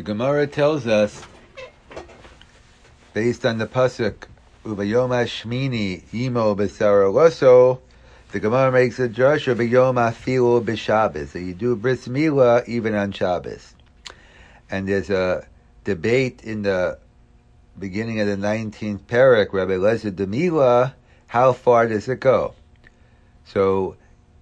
Gemara tells us, based on the pasuk Ubayom Shmini Yimo B'Sararoso, the Gemara makes a drush Ubayom Afilu B'Shabbos. So you do bris milah even on Shabbos. And there's a debate in the beginning of the 19th parak, Rabbi Eliezer Demila, how far does it go? So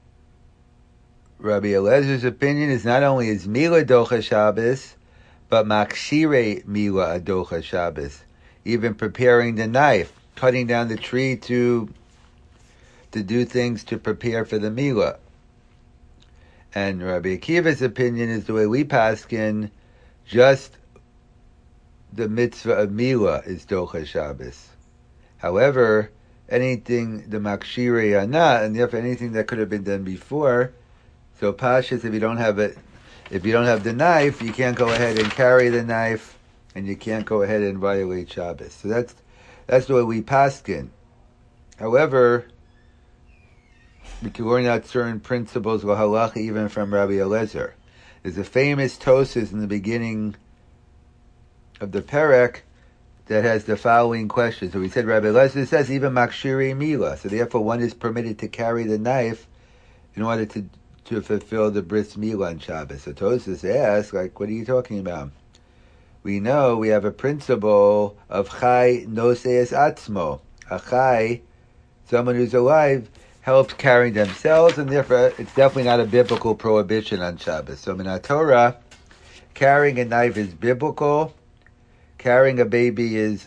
Rabbi Eliezer's opinion is not only is milah docha Shabbos, but makshire milah adocha Shabbos. Even preparing the knife, cutting down the tree to do things to prepare for the milah. And Rabbi Akiva's opinion is the way we paskin, just the mitzvah of milah is docha Shabbos. However, anything the makshire are not, and therefore anything that could have been done before. So pashas, if you don't have the knife, you can't go ahead and carry the knife, and you can't go ahead and violate Shabbos. So that's the way we paskin. However, we can learn out certain principles of halacha even from Rabbi Eliezer. There's a famous Tosas in the beginning of the perek that has the following question. So we said Rabbi Eliezer says even makshiri milah. So therefore one is permitted to carry the knife in order to fulfill the bris milah on Shabbos. So Tosas asks, what are you talking about? We know we have a principle of chai noseis atzmo. A chai, someone who's alive, helps carrying themselves, and therefore it's definitely not a biblical prohibition on Shabbos. So in our Torah, carrying a knife is biblical. Carrying a baby is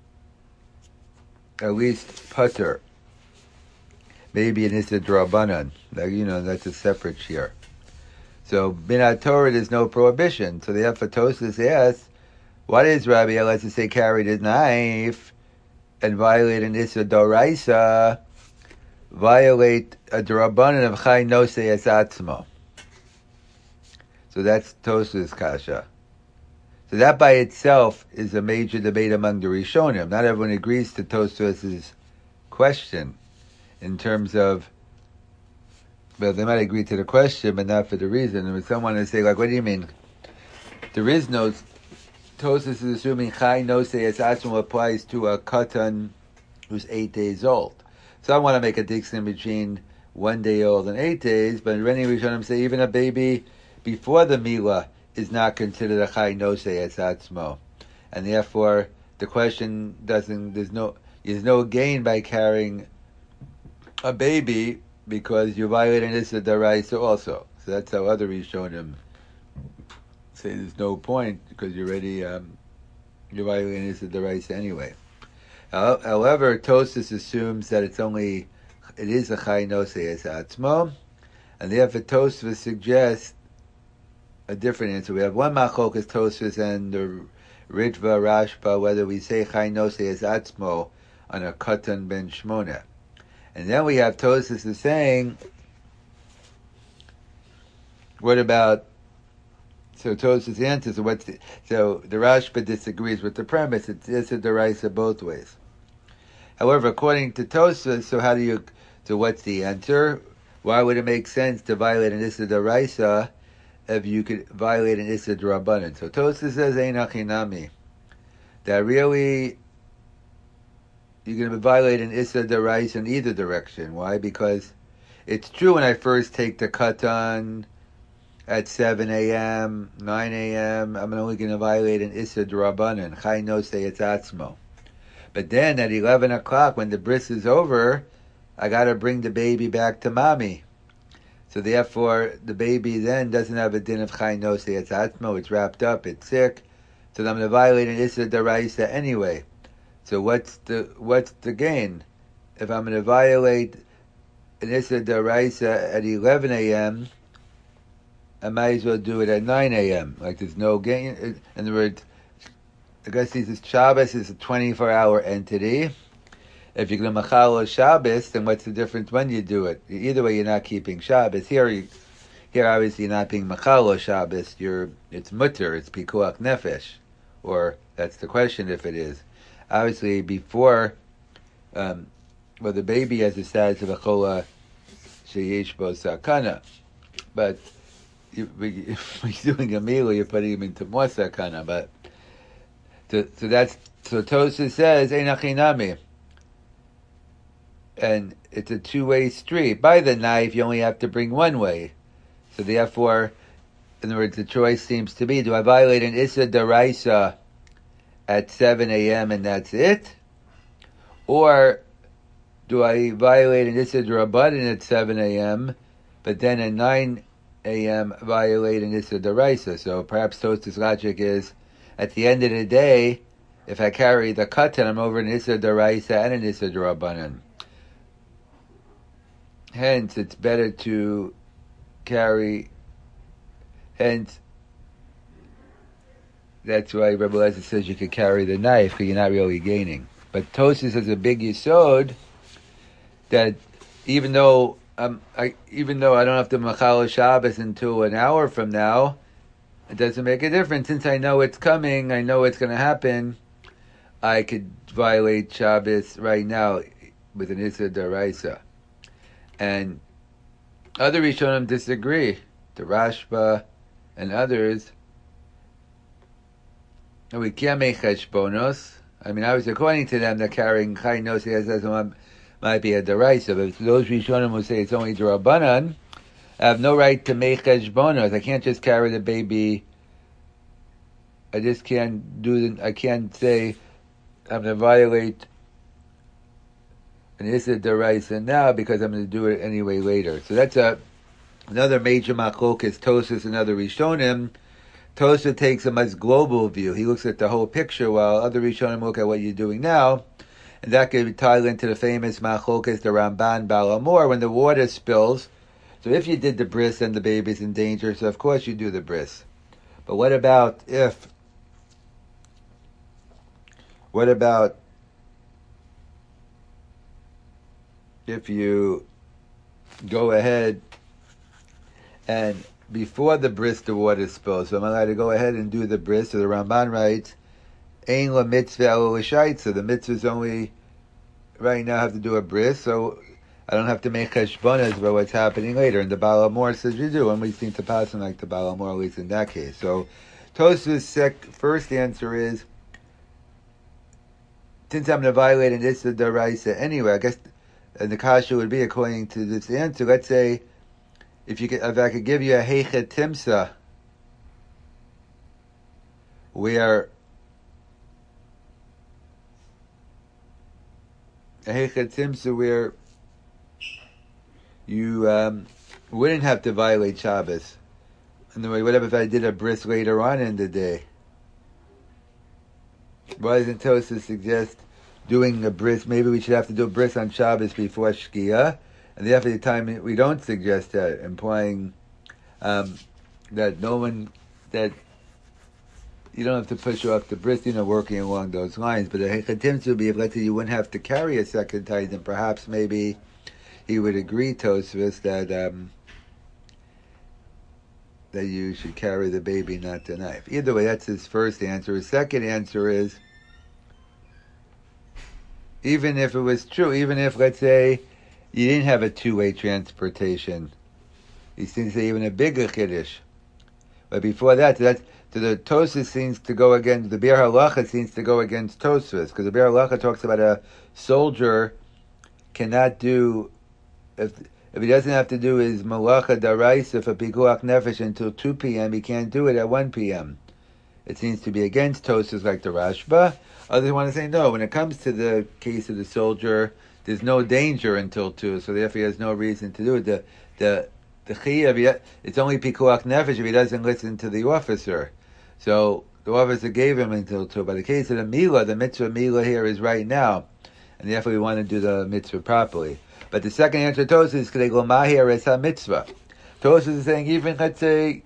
at least putter. Maybe an Issa Drabanan. That's a separate shir. So in our Torah there's no prohibition. So the Tosas asks, why does Rabbi Eliezer say carry the knife and violate an Issa Doraisa, violate a Drabanan of Chai Nosei Es Atzmo? So that's Tosas Kasha. So that by itself is a major debate among the Rishonim. Not everyone agrees to Tosas' question in terms of, well, they might agree to the question, but not for the reason. And someone will say, what do you mean? There is no, Tosas is assuming Chai Nosei Es Atzmo applies to a katan who's 8 days old. So I want to make a distinction between 1 day old and 8 days, but many Rishonim say even a baby before the milah is not considered a chai nosei es atzmo, and therefore the question there's no gain by carrying a baby because you violate an issa daraisa also. So that's how other Rishonim say there's no point because you're already you're violating an issa daraisa anyway. However, Tosas assumes that it is a chai nosei es atzmo, and therefore Tosas suggests a different answer. We have one machokas Tosfos and the Ritva Rashba whether we say Chai Nosei Es Atzmo on a Katan Ben Shmona, and then we have Tosfos is saying, what about? So Tosfos answers, so the Rashba disagrees with the premise. It's Issa Deraisa both ways. However, according to Tosfos, so what's the answer? Why would it make sense to violate an Issa Deraisa if you could violate an Issa Drabanan? So Tosfos says, Ein Achinami, that really you're going to violate an Issa Deraisa in either direction. Why? Because it's true when I first take the katan at 7 a.m., 9 a.m., I'm only going to violate an Issa Drabanan, Chai Nosei Es Atzmo. But then at 11 o'clock, when the bris is over, I got to bring the baby back to mommy. So therefore, the baby then doesn't have a din of Chai Nosei Es Atzmo. It's wrapped up, it's sick. So I'm going to violate an Issa Daraisa anyway. So what's the gain? If I'm going to violate an Issa Daraisa at 11 a.m., I might as well do it at 9 a.m. There's no gain. In other words, I guess Shabbos is a 24-hour entity. If you're going to machalo Shabbos, then what's the difference when you do it? Either way, you're not keeping Shabbos. Here obviously you're not being machalo Shabbos. It's mutter, it's pikuach nefesh, or that's the question if it is. Obviously, before, the baby has the status of a chola sheyesh bo sakana, but when you're doing a meal, you're putting him into more sakana. But so Tosha says ein achinami, and it's a two-way street. By the knife, you only have to bring one way. So therefore, in other words, the choice seems to be: do I violate an issa daraisa at 7 a.m. and that's it, or do I violate an issa darabanan at 7 a.m. but then at 9 a.m. violate an issa daraisa? So perhaps Tosha's logic is, at the end of the day, if I carry the katan, I'm over an issa daraisa and an issa darabanan. Hence, it's better to carry. Hence, that's why Rebbe Lezer says you could carry the knife, because you're not really gaining. But Tosha has a big yesod that even though I don't have to machal Shabbos until an hour from now, it doesn't make a difference. Since I know it's coming, I know it's going to happen, I could violate Shabbos right now with an issa daraisa. And other Rishonim disagree. The Rashba and others. And we can't make cheshbonos. I mean, obviously, according to them, they're carrying Chai Nosi as might be a deraisa, but those Rishonim who say it's only derabanan, I have no right to make cheshbonos. I can't just carry the baby. I just can't I can't say I'm going to violate an issa deraisa now because I'm going to do it anyway later. So that's another major machlokes. Tosha and other Rishonim. Tosha takes a much global view. He looks at the whole picture, while other Rishonim look at what you're doing now. And that could tie into the famous machlokes, the Ramban Baal Amor, when the water spills. So if you did the bris, then the baby's in danger, so of course you do the bris. But what about if you go ahead and before the bris the water spills, so I'm allowed to go ahead and do the bris? So the Ramban writes, Ein la mitzvah elo l'shaitza. The mitzvah is only right now I have to do a bris, so I don't have to make cheshbonas about what's happening later. And the Baal Amor says you do, and we seem to pass on like the Baal Amor, at least in that case. So Tosha's first answer is, since I'm going to violate an issa daraisa anyway, I guess the kasha would be, according to this answer, let's say if I could give you a heicha timsa where you wouldn't have to violate Shabbos. In the way, whatever if I did a bris later on in the day? Why doesn't Tosha suggest doing a bris? Maybe we should have to do a bris on Shabbos before Shkia, and therefore the time we don't suggest that, implying that you don't have to push off the bris, working along those lines. But the hechatim would be, if let's say you wouldn't have to carry a second time, then perhaps maybe he would agree, Tosfos, that you should carry the baby, not the knife. Either way, that's his first answer. His second answer is, even if it was true, even if, let's say, you didn't have a two-way transportation, he seems to say even a bigger chiddush. But before that, so the Tosha seems to go against, the Biur Halacha seems to go against Tosfos, because the Biur Halacha talks about a soldier cannot do, if he doesn't have to do his malacha daraisa for pikuach nefesh until 2 p.m., he can't do it at 1 p.m. It seems to be against Tosfos like the Rashba. Others want to say, no, when it comes to the case of the soldier, there's no danger until 2, so therefore he has no reason to do it. The chiyuv, it's only pikuach nefesh if he doesn't listen to the officer. So the officer gave him until 2. But the case of the milah, the mitzvah milah here is right now, and therefore we want to do the mitzvah properly. But the second answer to Tosha is Kedei Mahir es ha-mitzvah. Tosha is saying, even let's say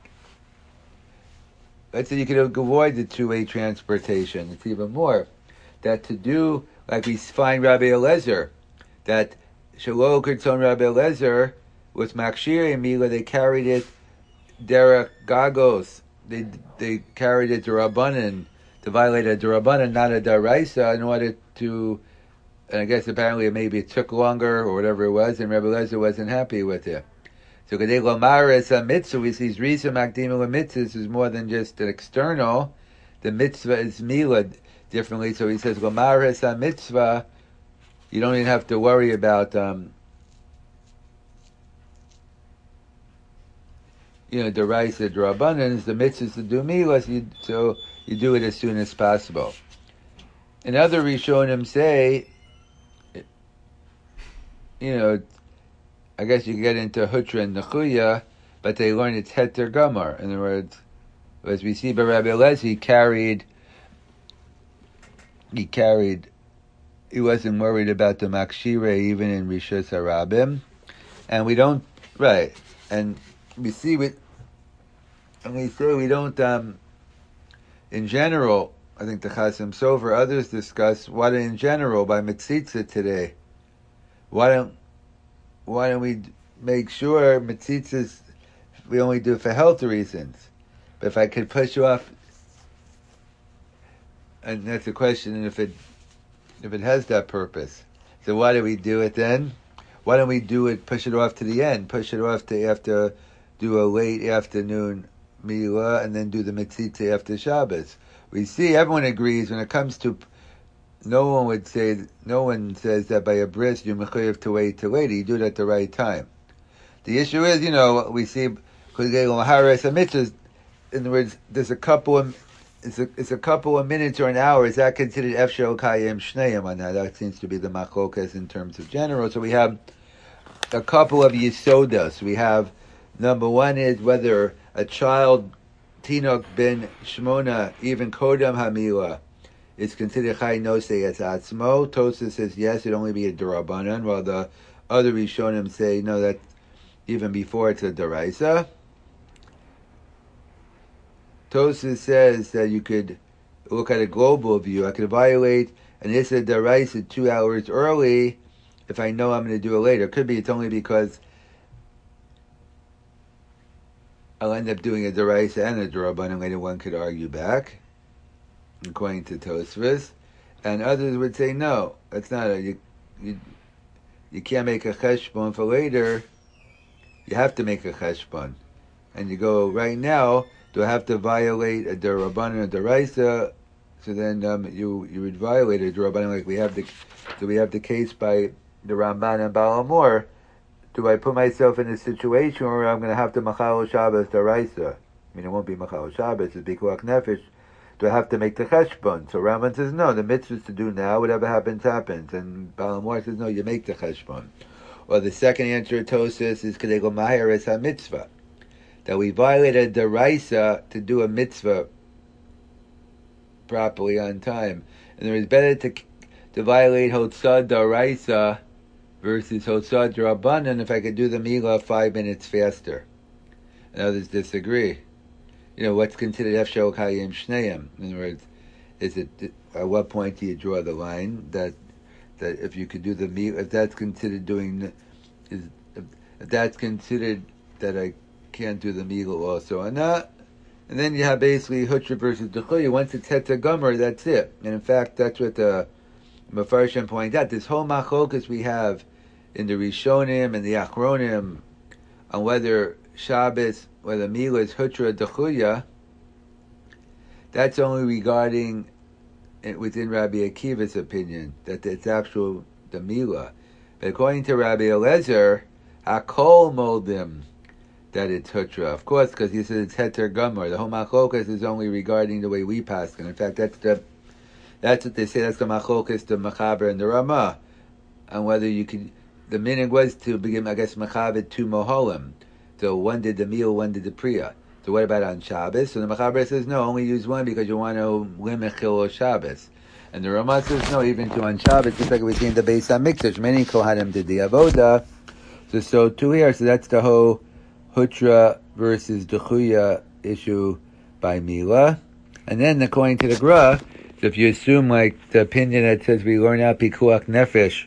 you could avoid the two-way transportation. It's even more that to do, like we find Rabbi Eliezer, that Shelo Kirtzon Rabbi Eliezer was Makshir Mila. They carried it derech gagos. They carried it to Rabbanan, to violate a Rabbanan, not a daraisa, in order to. And I guess apparently maybe it took longer or whatever it was, and Rebbe Lezer wasn't happy with it. So Kadei Lomar is a mitzvah. We see Risa Makdimah mitzvahs is more than just an external. The mitzvah is Mila differently. So he says Lomar is a mitzvah. You don't even have to worry about the Raisa Drabanans. The mitzvah is to do Milas, so you do it as soon as possible. And other Rishonim say, I guess you get into Hutra and Nechuya, but they learn it's Heter Gamar. In other words, as we see by Rabbi Eliezer, he wasn't worried about the Makshire even in Rishus HaRabim. And we don't, right, and we see and we say we don't, in general, I think the Chasim Sofer, others discuss what in general by Mitzitza today. Why don't we make sure Mitzitzas we only do for health reasons? But if I could push you off, and that's a question if it has that purpose. So why do we do it then? Why don't we push it off to the end, push it off to after, do a late afternoon Milah, and then do the Mitzitza after Shabbos? We see everyone agrees when it comes to, no one says that by a bris you're mechayev to wait till later. You do it at the right time. The issue is, we see Haras mitzvahs. In other words, there's a couple of minutes or an hour. Is that considered efshel kayem shneim on that? That seems to be the machlokas in terms of general. So we have a couple of yisodas. We have number one is whether a child Tinok ben Shmona, even Kodam Hamila, is considered Chai Nosei as Atzmo. Tosa says yes, it'd only be a Durabanan, while the other Rishonim say no, that even before it's a Daraisa. Tosa says that you could look at a global view. I could violate an Issa Daraisa 2 hours early if I know I'm going to do it later. Could be it's only because I'll end up doing a Daraisa and a Durabanan later. One could argue back, according to Tosfos, and others would say no. That's not you can't make a cheshbon for later. You have to make a cheshbon, and you go right now. Do I have to violate a Durabanan or Daraisa? So then you would violate a Durabanan, like we have the case by the Ramban and Baal HaMor. Do I put myself in a situation where I'm going to have to Machal Shabbos Daraisa? I mean, it won't be Machal Shabbos, it's Bikuach Nefesh. Do I have to make the cheshbon? So Ramban says, no, the mitzvah is to do now, whatever happens, happens. And Baal HaMor says, no, you make the cheshbon. Or the second answer of Tosas is Kedei Go Maher Es HaMitzvah, that we violated the Daraisa to do a mitzvah properly on time. And it is better to violate Hotzah Daraisa versus Hotzah Drabanan if I could do the Milah 5 minutes faster. And others disagree. What's considered Efshel Kayim Shneim? In other words, is it at what point do you draw the line that if you could do the Milah, if that's considered if that's considered that I can't do the Milah also or not? And then you have basically Hutra versus Dechuya. Once it's Heter Gomer, that's it. And in fact, that's what the Mefarshim point out. This whole machlokas we have in the Rishonim and the Achronim on whether Shabbos, whether Milah is Hutra or Dechuya, that's only regarding within Rabbi Akiva's opinion, that it's actual the Milah. But according to Rabbi Eliezer, Hakol Moldim, that it's Hutra. Of course, because he says it's Heter Gomer. The whole machlokas is only regarding the way we pass. And in fact, that's what they say, that's the machlokas, the Mechaber and the Ramah. And whether you could, the minig was to begin, I guess, Mechaber 2 Moholim. So one did the meal, one did the Priya. So what about on Shabbos? So the Mechaber says, no, only use one because you want to limit Chil Shabbos. And the Ramah says, no, even to on Shabbos, just like we see in the Beis HaMikdash, many Kohanim did the Avoda. So too here, so that's the whole Hutra versus Dechuya issue by Milah. And then according to the Gra, so if you assume like the opinion that says we learn out Pikuach Nefesh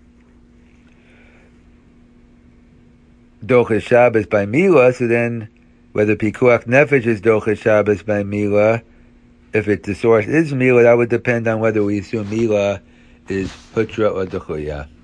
Dochas Shabbos by Milah, so then whether Pikuach Nefesh is Dochas Shabbos by Milah, if the source is Milah, that would depend on whether we assume Milah is Hutra or Dechuya.